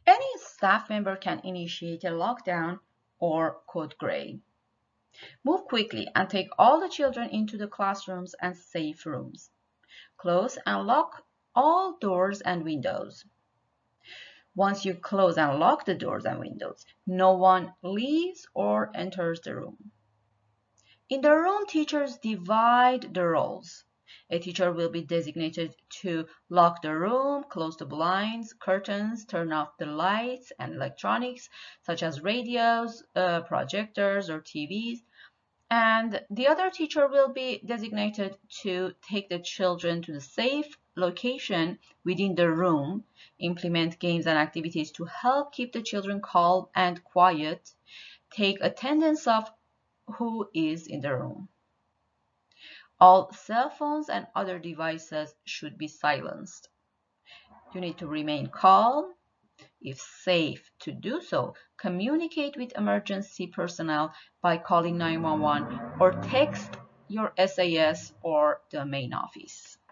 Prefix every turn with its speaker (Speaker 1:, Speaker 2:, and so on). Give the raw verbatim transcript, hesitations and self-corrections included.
Speaker 1: Any staff member can initiate a lockdown or code gray. Move quickly and take all the children into the classrooms and safe rooms. Close and lock all doors and windows. Once you close and lock the doors and windows, no one leaves or enters the room. In the room, teachers divide the roles. A teacher will be designated to lock the room, close the blinds, curtains, turn off the lights and electronics such as radios, uh, projectors, or T Vs. And the other teacher will be designated to take the children to the safe location within the room, implement games and activities to help keep the children calm and quiet, take attendance of who is in the room. All cell phones and other devices should be silenced. You need to remain calm. If safe to do so, communicate with emergency personnel by calling nine one one or text your S A S or the main office.